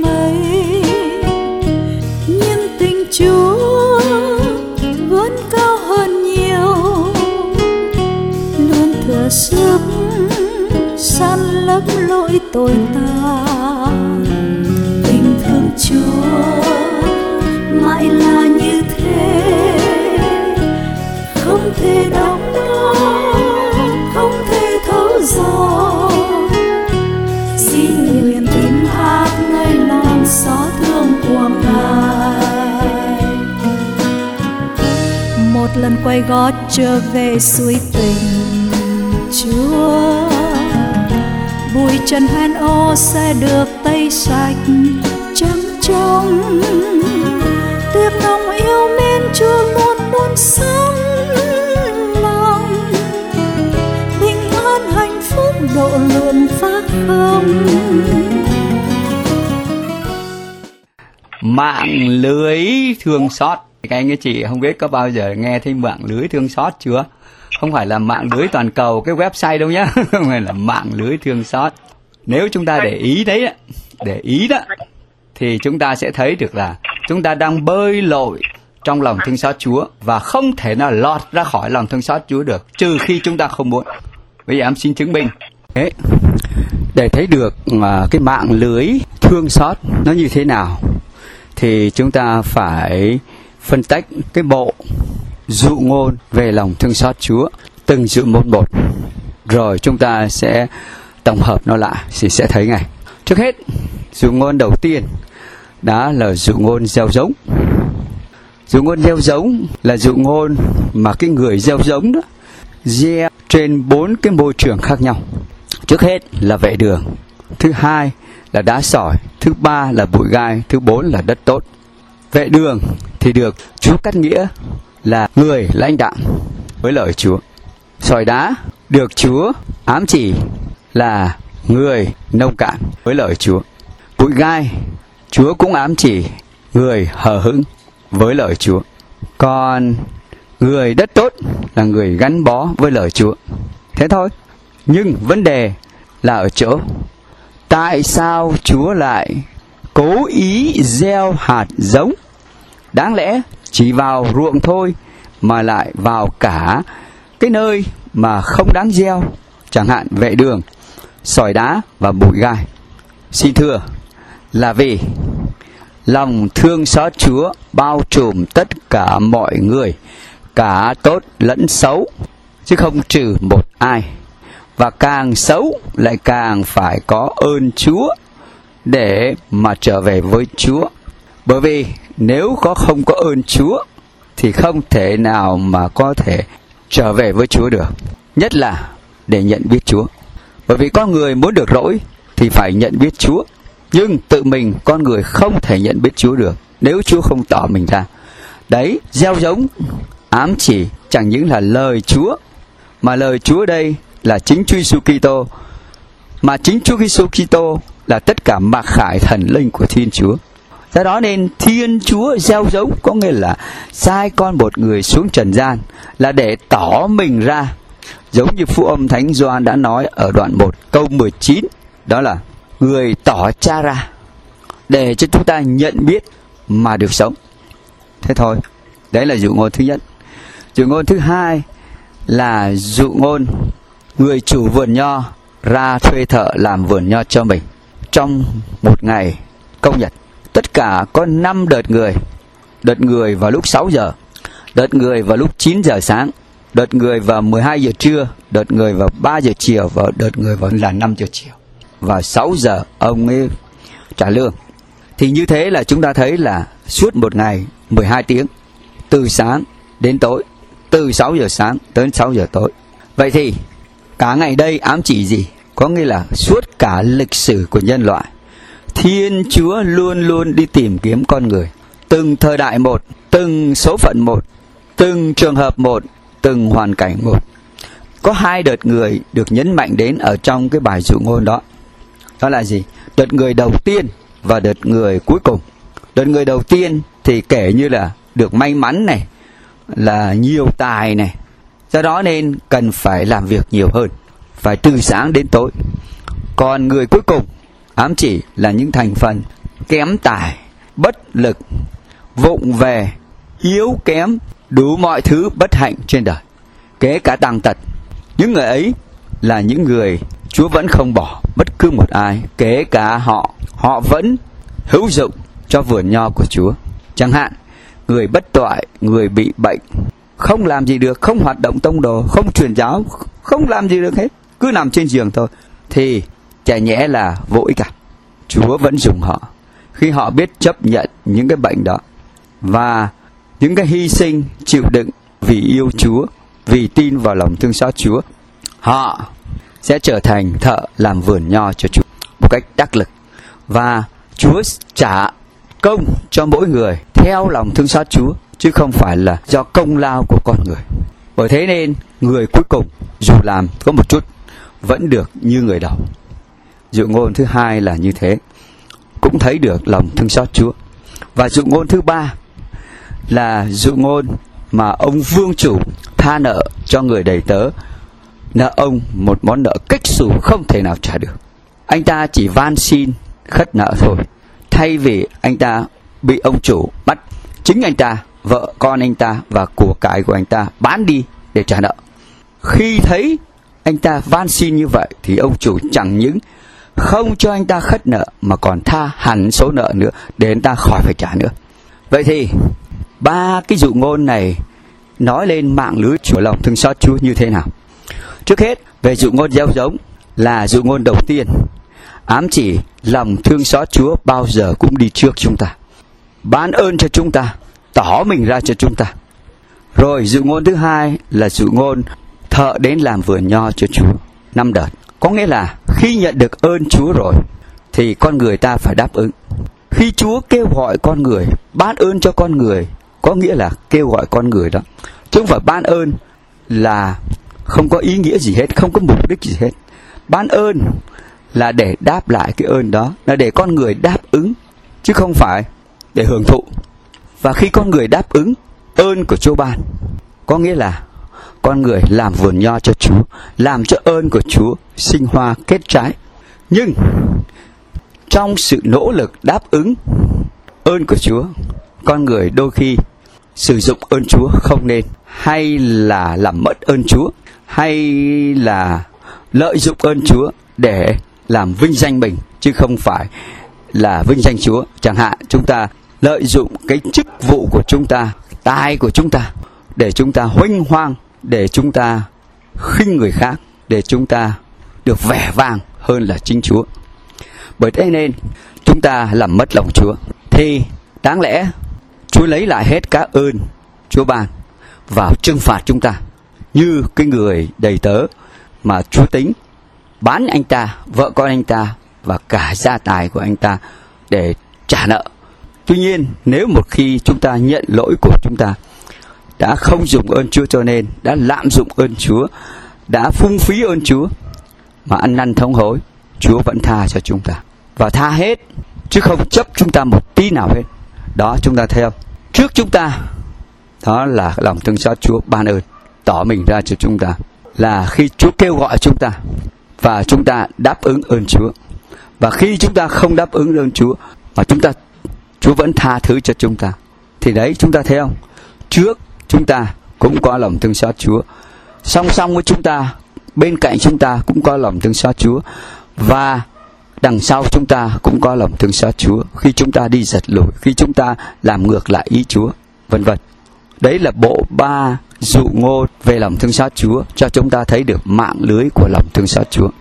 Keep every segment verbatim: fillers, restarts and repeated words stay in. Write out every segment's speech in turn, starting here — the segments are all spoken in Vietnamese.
mây, nhưng tình Chúa vẫn cao hơn nhiều, luôn thừa sức san lấp lỗi tội ta. Tình thương Chúa mãi là như thế, không thể đong đo, không thể thấu dò. Xin nguyện tim hát nơi lòng xót thương của Ngài. Một lần quay gót trở về suối tình Chúa, bụi trần hoen ô sẽ được tẩy sạch trắng trong. Tiếc lòng yêu mến Chúa luôn luôn sống lòng, bình an hạnh phúc độ lượng phát không. Mạng lưới thương xót. Các anh các chị không biết có bao giờ nghe thấy mạng lưới thương xót chưa? Không phải là mạng lưới toàn cầu cái website đâu nhá, không phải là mạng lưới thương xót. Nếu chúng ta để ý đấy, để ý đó, thì chúng ta sẽ thấy được là chúng ta đang bơi lội trong lòng thương xót Chúa và không thể nào lọt ra khỏi lòng thương xót Chúa được, trừ khi chúng ta không muốn. Bây giờ em xin chứng minh. Đấy, để thấy được uh, cái mạng lưới thương xót nó như thế nào, thì chúng ta phải phân tách cái bộ dụ ngôn về lòng thương xót Chúa, từng dụ ngôn một, rồi chúng ta sẽ tổng hợp nó lại thì sẽ thấy ngay. Trước hết, dụ ngôn đầu tiên đó là dụ ngôn gieo giống. Dụ ngôn gieo giống là dụ ngôn mà cái người gieo giống đó gieo trên bốn cái môi trường khác nhau. Trước hết là vệ đường, thứ hai là đá sỏi, thứ ba là bụi gai, thứ bốn là đất tốt. Vệ đường thì được Chúa cắt nghĩa là người lãnh đạo với lời Chúa. Sỏi đá được Chúa ám chỉ là người nông cạn với lời Chúa. Bụi gai Chúa cũng ám chỉ người hờ hững với lời Chúa. Còn người đất tốt là người gắn bó với lời Chúa. Thế thôi. Nhưng vấn đề là ở chỗ, tại sao Chúa lại cố ý gieo hạt giống? Đáng lẽ chỉ vào ruộng thôi mà lại vào cả cái nơi mà không đáng gieo, chẳng hạn vệ đường, sỏi đá và bụi gai. Xin thưa là vì lòng thương xót Chúa bao trùm tất cả mọi người, cả tốt lẫn xấu, chứ không trừ một ai. Và càng xấu lại càng phải có ơn Chúa để mà trở về với Chúa. Bởi vì nếu có không có ơn Chúa thì không thể nào mà có thể trở về với Chúa được. Nhất là để nhận biết Chúa. Bởi vì con người muốn được rỗi thì phải nhận biết Chúa. Nhưng tự mình con người không thể nhận biết Chúa được nếu Chúa không tỏ mình ra. Đấy, gieo giống ám chỉ chẳng những là lời Chúa, mà lời Chúa đây là chính Chúa Giêsu Kitô, mà chính Chúa Giêsu Kitô là tất cả mặc khải thần linh của Thiên Chúa. Do đó nên Thiên Chúa gieo giống có nghĩa là sai con một người xuống trần gian là để tỏ mình ra, giống như Phúc Âm Thánh Gioan đã nói ở đoạn một câu mười chín, đó là người tỏ Cha ra để cho chúng ta nhận biết mà được sống. Thế thôi. Đấy là dụ ngôn thứ nhất. Dụ ngôn thứ hai là dụ ngôn người chủ vườn nho ra thuê thợ làm vườn nho cho mình trong một ngày công nhật. Tất cả có năm đợt người. Đợt người vào lúc sáu giờ, đợt người vào lúc chín giờ sáng, đợt người vào mười hai giờ trưa, đợt người vào ba giờ chiều và đợt người vào là năm giờ chiều. Và sáu giờ ông ấy trả lương. Thì như thế là chúng ta thấy là suốt một ngày mười hai tiếng, từ sáng đến tối, từ sáu giờ sáng tới sáu giờ tối. Vậy thì cả ngày đây ám chỉ gì? Có nghĩa là suốt cả lịch sử của nhân loại, Thiên Chúa luôn luôn đi tìm kiếm con người. Từng thời đại một, từng số phận một, từng trường hợp một, từng hoàn cảnh một. Có hai đợt người được nhấn mạnh đến ở trong cái bài dụ ngôn đó. Đó là gì? Đợt người đầu tiên và đợt người cuối cùng. Đợt người đầu tiên thì kể như là được may mắn này, là nhiều tài này, do đó nên cần phải làm việc nhiều hơn, phải từ sáng đến tối. Còn người cuối cùng ám chỉ là những thành phần kém tài, bất lực, vụng về, yếu kém, đủ mọi thứ bất hạnh trên đời, kể cả tàn tật. Những người ấy là những người Chúa vẫn không bỏ bất cứ một ai, kể cả họ. Họ vẫn hữu dụng cho vườn nho của Chúa. Chẳng hạn, người bất toại, người bị bệnh, không làm gì được, không hoạt động tông đồ, không truyền giáo, không làm gì được hết, cứ nằm trên giường thôi, thì chả nhẽ là vô ích cả. Chúa vẫn dùng họ khi họ biết chấp nhận những cái bệnh đó và những cái hy sinh chịu đựng vì yêu Chúa, vì tin vào lòng thương xót Chúa. Họ sẽ trở thành thợ làm vườn nho cho Chúa một cách đắc lực, và Chúa trả công cho mỗi người theo lòng thương xót Chúa, chứ không phải là do công lao của con người. Bởi thế nên người cuối cùng dù làm có một chút vẫn được như người đầu. Dụ ngôn thứ hai là như thế, cũng thấy được lòng thương xót Chúa. Và dụ ngôn thứ ba là dụ ngôn mà ông vương chủ tha nợ cho người đầy tớ, nợ ông một món nợ kếch xù không thể nào trả được. Anh ta chỉ van xin khất nợ thôi, thay vì anh ta bị ông chủ bắt chính anh ta, vợ con anh ta và của cải của anh ta bán đi để trả nợ. Khi thấy anh ta van xin như vậy thì ông chủ chẳng những không cho anh ta khất nợ mà còn tha hẳn số nợ nữa để anh ta khỏi phải trả nữa. Vậy thì ba cái dụ ngôn này nói lên mạng lưới của lòng thương xót Chúa như thế nào. Trước hết, về dụ ngôn gieo giống là dụ ngôn đầu tiên, ám chỉ lòng thương xót Chúa bao giờ cũng đi trước chúng ta, ban ơn cho chúng ta, tỏ mình ra cho chúng ta. Rồi dụ ngôn thứ hai là dụ ngôn thợ đến làm vườn nho cho Chúa năm đợt. Có nghĩa là khi nhận được ơn Chúa rồi thì con người ta phải đáp ứng. Khi Chúa kêu gọi con người, ban ơn cho con người, có nghĩa là kêu gọi con người đó, chứ không phải ban ơn là không có ý nghĩa gì hết, không có mục đích gì hết. Ban ơn là để đáp lại cái ơn đó, là để con người đáp ứng, chứ không phải để hưởng thụ. Và khi con người đáp ứng ơn của Chúa ban, có nghĩa là con người làm vườn nho cho Chúa, làm cho ơn của Chúa sinh hoa kết trái. Nhưng trong sự nỗ lực đáp ứng ơn của Chúa, con người đôi khi sử dụng ơn Chúa không nên, hay là làm mất ơn Chúa, hay là lợi dụng ơn Chúa để làm vinh danh mình, chứ không phải là vinh danh Chúa. Chẳng hạn chúng ta lợi dụng cái chức vụ của chúng ta, tài của chúng ta, để chúng ta huênh hoang, để chúng ta khinh người khác, để chúng ta được vẻ vang hơn là chính Chúa. Bởi thế nên chúng ta làm mất lòng Chúa, thì đáng lẽ Chúa lấy lại hết các ơn Chúa ban vào trừng phạt chúng ta, như cái người đầy tớ mà Chúa tính bán anh ta, vợ con anh ta và cả gia tài của anh ta để trả nợ. Tuy nhiên, nếu một khi chúng ta nhận lỗi của chúng ta, đã không dùng ơn Chúa cho nên, đã lạm dụng ơn Chúa, đã phung phí ơn Chúa mà ăn năn thống hối, Chúa vẫn tha cho chúng ta, và tha hết, chứ không chấp chúng ta một tí nào hết. Đó, chúng ta thấy không? Trước chúng ta, đó là lòng thương xót Chúa ban ơn, tỏ mình ra cho chúng ta, là khi Chúa kêu gọi chúng ta và chúng ta đáp ứng ơn Chúa. Và khi chúng ta không đáp ứng ơn Chúa mà chúng ta Chúa vẫn tha thứ cho chúng ta, thì đấy, chúng ta thấy không? Trước chúng ta cũng có lòng thương xót Chúa, song song với chúng ta, bên cạnh chúng ta cũng có lòng thương xót Chúa, và đằng sau chúng ta cũng có lòng thương xót Chúa khi chúng ta đi giật lùi, khi chúng ta làm ngược lại ý Chúa, vân vân. Đấy là bộ ba dụ ngôn về lòng thương xót Chúa, cho chúng ta thấy được mạng lưới của lòng thương xót Chúa.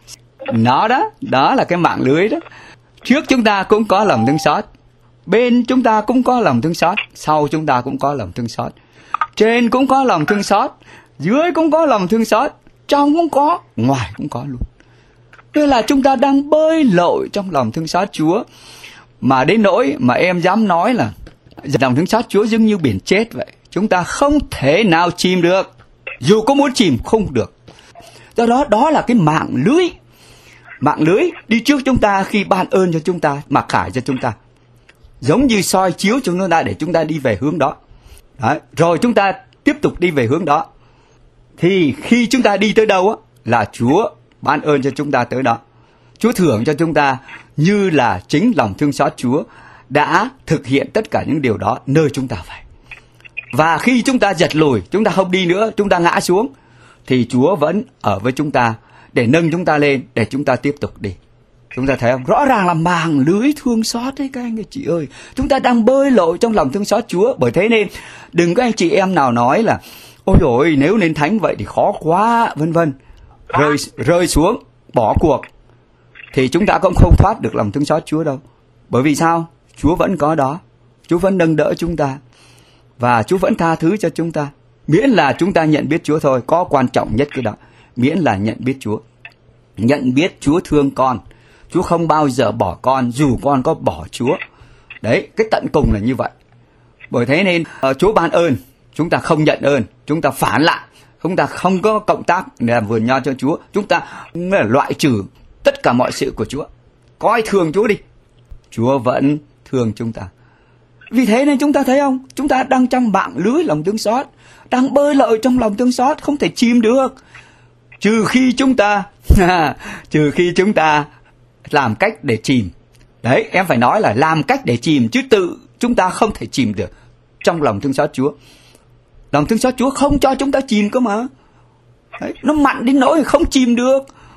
Nó đó, đó là cái mạng lưới đó. Trước chúng ta cũng có lòng thương xót, bên chúng ta cũng có lòng thương xót, sau chúng ta cũng có lòng thương xót, trên cũng có lòng thương xót, dưới cũng có lòng thương xót, trong cũng có, ngoài cũng có luôn. Tức là chúng ta đang bơi lội trong lòng thương xót Chúa, mà đến nỗi mà em dám nói là lòng thương xót Chúa giống như biển chết vậy. Chúng ta không thể nào chìm được, dù có muốn chìm không được. Do đó, đó là cái mạng lưới, mạng lưới đi trước chúng ta khi ban ơn cho chúng ta, mặc khải cho chúng ta, giống như soi chiếu cho chúng ta để chúng ta đi về hướng đó. Đấy. Rồi chúng ta tiếp tục đi về hướng đó, thì khi chúng ta đi tới đâu á, là Chúa ban ơn cho chúng ta tới đó. Chúa thưởng cho chúng ta như là chính lòng thương xót Chúa đã thực hiện tất cả những điều đó nơi chúng ta vậy. Và khi chúng ta giật lùi, chúng ta không đi nữa, chúng ta ngã xuống, thì Chúa vẫn ở với chúng ta để nâng chúng ta lên, để chúng ta tiếp tục đi. Chúng ta thấy không? Rõ ràng là màng lưới thương xót đấy các anh chị ơi. Chúng ta đang bơi lội trong lòng thương xót Chúa. Bởi thế nên đừng có anh chị em nào nói là ôi dồi ôi, nếu nên thánh vậy thì khó quá, vân vân. Rơi, rơi xuống, bỏ cuộc, thì chúng ta cũng không thoát được lòng thương xót Chúa đâu. Bởi vì sao? Chúa vẫn có đó. Chúa vẫn nâng đỡ chúng ta. Và Chúa vẫn tha thứ cho chúng ta. Miễn là chúng ta nhận biết Chúa thôi. Có quan trọng nhất cái đó. Miễn là nhận biết Chúa. Nhận biết Chúa thương con. Chúa không bao giờ bỏ con dù con có bỏ Chúa. Đấy, cái tận cùng là như vậy. Bởi thế nên uh, Chúa ban ơn, chúng ta không nhận ơn, chúng ta phản lại, chúng ta không có cộng tác để làm vườn nho cho Chúa. Chúng ta là loại trừ tất cả mọi sự của Chúa. Coi thường Chúa đi, Chúa vẫn thương chúng ta. Vì thế nên chúng ta thấy không? Chúng ta đang trong mạng lưới lòng thương xót, đang bơi lội trong lòng thương xót, không thể chìm được. Trừ khi chúng ta Trừ khi chúng ta làm cách để chìm. Đấy, em phải nói là làm cách để chìm, chứ tự chúng ta không thể chìm được trong lòng thương xót Chúa. Lòng thương xót Chúa không cho chúng ta chìm cơ mà. Đấy, nó mặn đến nỗi không chìm được.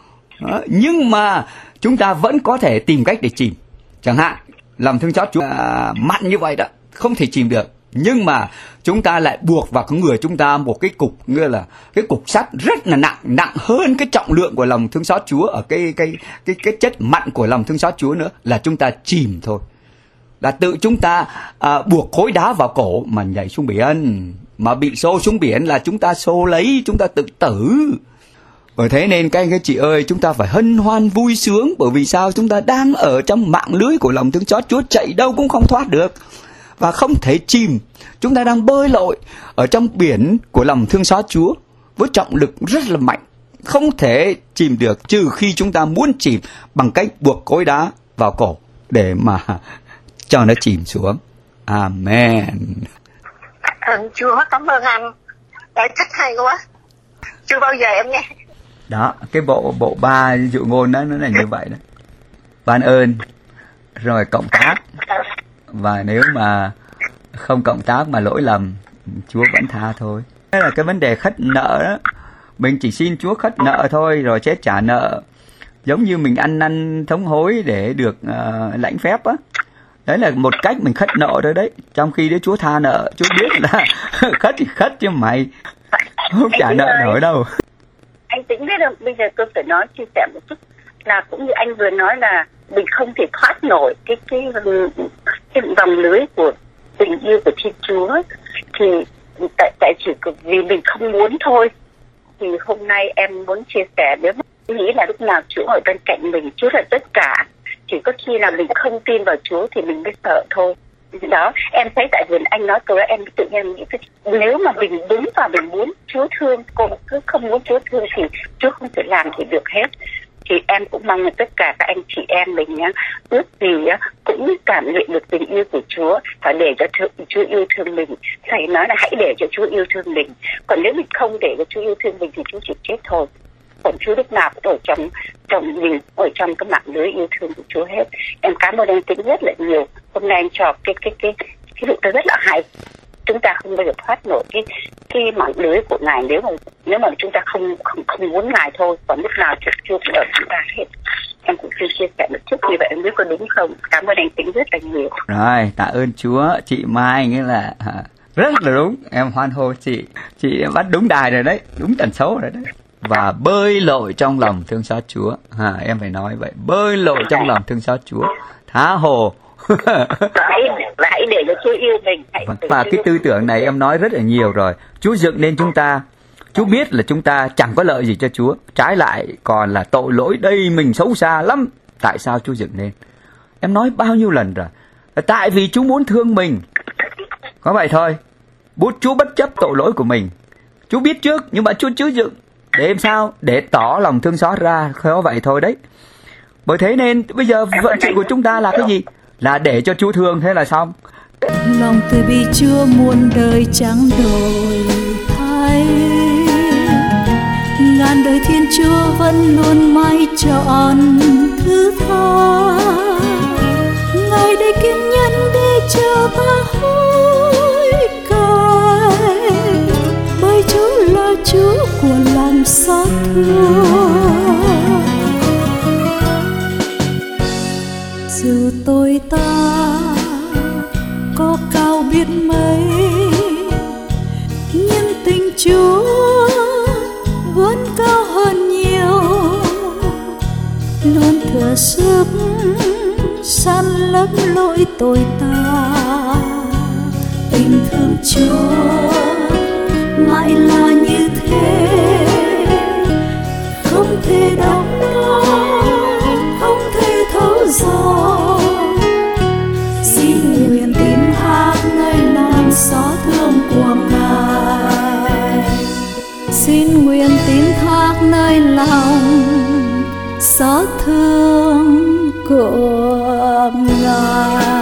Đó, nhưng mà chúng ta vẫn có thể tìm cách để chìm. Chẳng hạn lòng thương xót Chúa à, mặn như vậy đó, không thể chìm được. Nhưng mà chúng ta lại buộc vào cái người chúng ta một cái cục, nghĩa là cái cục sắt rất là nặng, nặng hơn cái trọng lượng của lòng thương xót Chúa, ở cái cái cái cái chất mặn của lòng thương xót Chúa nữa, là chúng ta chìm thôi. Là tự chúng ta à, buộc khối đá vào cổ mà nhảy xuống biển, mà bị xô xuống biển là chúng ta xô lấy, chúng ta tự tử. Bởi thế nên các anh các chị ơi, chúng ta phải hân hoan vui sướng. Bởi vì sao? Chúng ta đang ở trong mạng lưới của lòng thương xót Chúa, chạy đâu cũng không thoát được và không thể chìm. Chúng ta đang bơi lội ở trong biển của lòng thương xót Chúa với trọng lực rất là mạnh, không thể chìm được, trừ khi chúng ta muốn chìm bằng cách buộc khối đá vào cổ để mà cho nó chìm xuống. Amen. Ơn Chúa, cảm ơn anh. Giải thích hay quá, chưa bao giờ em nghe. Đó, cái bộ bộ ba dụ ngôn đó nó là như vậy đó. Ban ơn, rồi cộng tác, và nếu mà không cộng tác mà lỗi lầm, Chúa vẫn tha thôi. Đó là cái vấn đề khất nợ đó. Mình chỉ xin Chúa khất nợ thôi, rồi chết trả nợ. Giống như mình ăn năn thống hối để được uh, lãnh phép á. Đấy là một cách mình khất nợ rồi đấy. Trong khi đấy Chúa tha nợ, Chúa biết là khất thì khất chứ mày không trả nợ nổi đâu. Anh tính biết không, bây giờ tôi phải nói chia sẻ một chút là cũng như anh vừa nói là mình không thể thoát nổi cái cái cái vòng lưới của tình yêu của Thiên Chúa, thì tại tại chỉ vì mình không muốn thôi. Thì hôm nay em muốn chia sẻ, nếu mà nghĩ là lúc nào Chúa ở bên cạnh mình, Chúa là tất cả, chỉ có khi là mình không tin vào Chúa thì mình mới sợ thôi. Đó, em thấy tại vườn anh nói câu đó, em tự nhiên nghĩ nếu mà mình đúng và mình muốn Chúa thương, còn cứ không muốn Chúa thương thì Chúa không thể làm thì được hết. Thì em cũng mong là tất cả các anh chị em mình nhá, ước gì á cũng cảm nhận được tình yêu của Chúa, phải để cho Chúa yêu thương mình. Thầy nói là hãy để cho Chúa yêu thương mình. Còn nếu mình không để cho Chúa yêu thương mình thì Chúa chỉ chết thôi. Còn Chúa lúc nào cũng ở trong trong mình, ở trong cái mạng lưới yêu thương của Chúa hết. Em cảm ơn anh Tính rất là nhiều. Hôm nay anh cho cái cái cái cái vụ đó rất là hay. Chúng ta không bao giờ thoát nổi cái cái mạng lưới của Ngài nếu mà nếu mà chúng ta không không không muốn Ngài thôi. Còn lúc nào Chúa Chúa cũng ở chúng ta hết. Em cũng xin chia sẻ một chút như vậy, em biết có đúng không? Cảm ơn anh Tính rất là nhiều. Rồi, tạ ơn Chúa. Chị Mai nghĩa là rất là đúng. Em hoan hô chị. Chị bắt đúng đài rồi đấy, đúng tần số rồi đấy. Và bơi lội trong lòng thương xót Chúa. À, em phải nói vậy, bơi lội trong lòng thương xót Chúa, thá hồ. hãy, hãy để cho Chúa yêu mình. Hãy và cái tư tưởng này em nói rất là nhiều rồi. Chúa dựng nên chúng ta, Chúa biết là chúng ta chẳng có lợi gì cho Chúa, trái lại còn là tội lỗi đây, mình xấu xa lắm. Tại sao Chúa dựng nên? Em nói bao nhiêu lần rồi, tại vì Chúa muốn thương mình. Có vậy thôi. Bút Chúa bất chấp tội lỗi của mình. Chúa biết trước nhưng mà Chúa chưa dựng. Để làm sao? Để tỏ lòng thương xót ra. Có vậy thôi đấy. Bởi thế nên bây giờ vận sự của chúng ta là cái gì? Là để cho Chúa thương, thế là xong. Lòng từ bi Chúa muôn đời chẳng đổi thay, ngàn đời Thiên Chúa vẫn luôn mãi trọn thứ tha. Ngài đầy kiên nhẫn để chờ ta hối cải, bởi Chúa là Chúa của lòng xót thương. Dù tôi ta có cao biết mấy, nhưng tình Chúa vẫn cao hơn nhiều, luôn thừa sức san lấp lỗi tôi ta. Tình thương Chúa mãi là như thế, không thể đong đo, không thể thấu dò. Xin nguyện tin thác nơi lòng xót thương của Ngài, xin nguyện tin thác nơi lòng xót thương của Ngài.